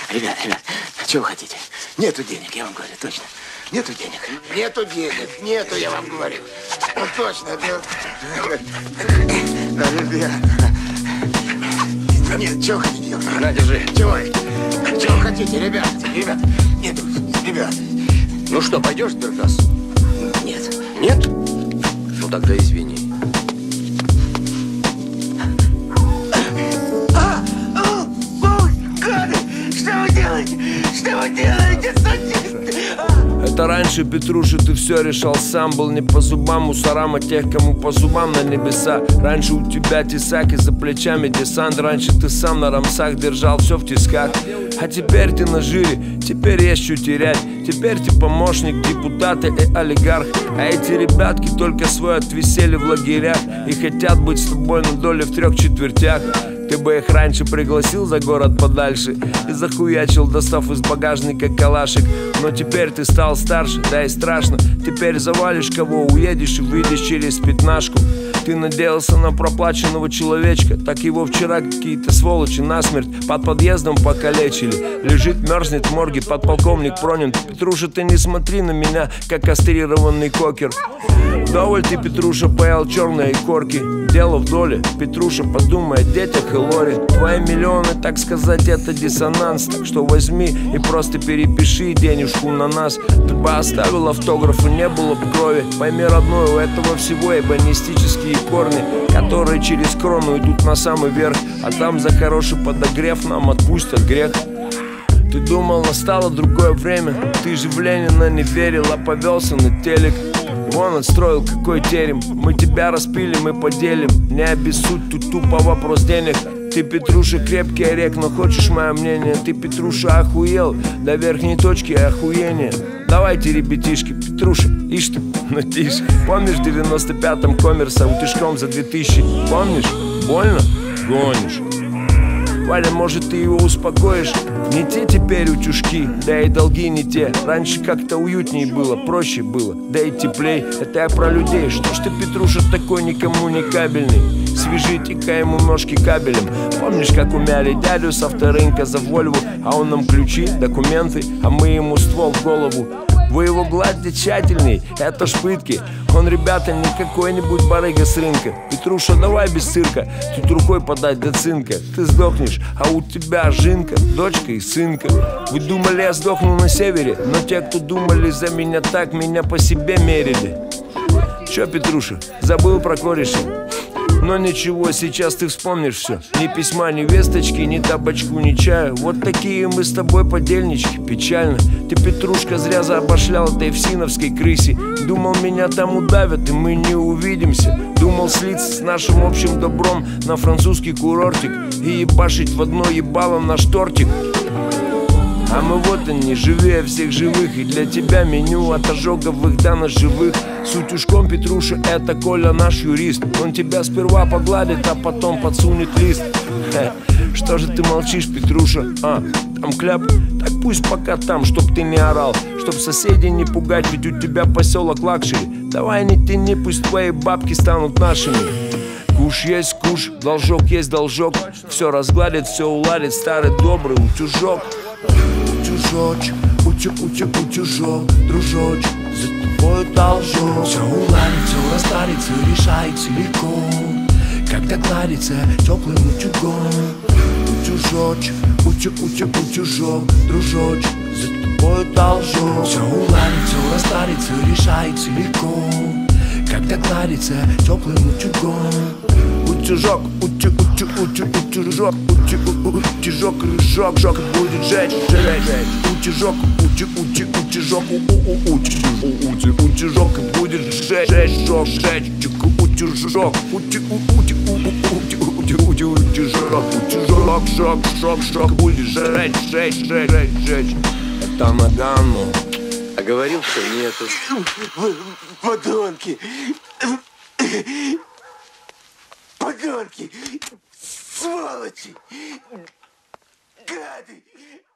Ребят, что вы хотите? Нету денег, я вам говорю, точно. Нету денег. Нету денег, нету, я вам говорю. Вот точно. Ребят. Нет, что хотите делать? На, держи. Чего вы хотите, ребят? Нет, ребят. Ну что, пойдешь в сберкассу? Нет. Нет? Ну тогда извини. Что вы делаете? Что вы делаете, Это раньше, Петруша, ты все решал сам. Был не по зубам мусорам, а тех, кому по зубам на небеса. Раньше у тебя тесак и за плечами десант. Раньше ты сам на рамсах держал все в тисках. А теперь ты на жире, теперь есть что терять. Теперь ты помощник депутата и олигарх. А эти ребятки только свой отвисели в лагерях и хотят быть с тобой на доле в 3/4. Ты бы их раньше пригласил за город подальше и захуячил, достав из багажника калашик. Но теперь ты стал старше, да и страшно. Теперь завалишь кого, уедешь и выйдешь через пятнашку. Ты надеялся на проплаченного человечка, так его вчера какие-то сволочи насмерть под подъездом покалечили. Лежит, мерзнет в морге подполковник Пронин. Петруша, ты не смотри на меня, как кастрированный кокер. Вдоволь ты, Петруша, поел черные корки. Дело в доле, Петруша, подумай о детях и лоре. Твои миллионы, так сказать, это диссонанс. Так что возьми и просто перепиши денежку на нас. Ты бы оставил автограф и не было бы крови. Пойми, родной, у этого всего эбонистические корни, которые через крону идут на самый верх. А там за хороший подогрев нам отпустят грех. Ты думал, настало другое время. Ты же в Ленина не верил, а повелся на телек. Вон отстроил какой терем. Мы тебя распили, мы поделим. Не обессудь, тут тупо вопрос денег. Ты, Петруша, крепкий орех, но хочешь мое мнение? Ты, Петруша, охуел до верхней точки охуения. Давайте, ребятишки, Петруша, ишь ты, ну тише. Помнишь в 95-м коммерса утюжком за 2000? Помнишь? Больно? Гонишь. Валя, может, ты его успокоишь? Не те теперь утюжки, да и долги не те. Раньше как-то уютней было, проще было, да и теплей. Это я про людей. Что ж ты, Петруша, такой никому не кабельный? Свяжите-ка ему ножки кабелем. Помнишь, как умяли дядю с авторынка за Вольву? А он нам ключи, документы, а мы ему ствол в голову. Вы его гладьте тщательней, это ж пытки. Он, ребята, не какой-нибудь барыга с рынка. Петруша, давай без цирка, тут рукой подать до цинка. Ты сдохнешь, а у тебя жинка, дочка и сынка. Вы думали, я сдохну на севере, но те, кто думали за меня так, меня по себе мерили. Чё, Петруша, забыл про кореша? Но ничего, сейчас ты вспомнишь все. Ни письма, ни весточки, ни табачку, ни чаю. Вот такие мы с тобой подельнички, печально. Ты, Петрушка, зря заобошлял этой всиновской крысе. Думал, меня там удавят, и мы не увидимся. Думал слиться с нашим общим добром на французский курортик и ебашить в одно ебало наш тортик. А мы вот они, живее всех живых. И для тебя меню от ожоговых до ножевых. С утюжком, Петруша, это Коля наш юрист. Он тебя сперва погладит, а потом подсунет лист. Что же ты молчишь, Петруша? Там кляп? Так пусть пока там, чтоб ты не орал. Чтоб соседей не пугать, ведь у тебя поселок лакшери. Давай не тяни, пусть твои бабки станут нашими. Куш есть куш, должок есть должок. Все разгладит, все уладит старый добрый утюжок. Утюжочек, утюжок, дружочек, за тобой должок. Все уладит, все растарится, решается легко, когда гладится теплым утюгом. Утюжочек, утюжок, дружочек, за тобой должок. Все уладит, все растарится, решается легко, когда гладится теплым утюгом. Утюжок, утюжок, утюжок, рыжок, жок будет жечь. Утюжок, утюжок, утюжок будет жечь, жок, жечь, утюжок, утюжок, жок будет жечь. Это Нагану. А говорил, что нету. Подонки! Подонки! Сволочи! Гады!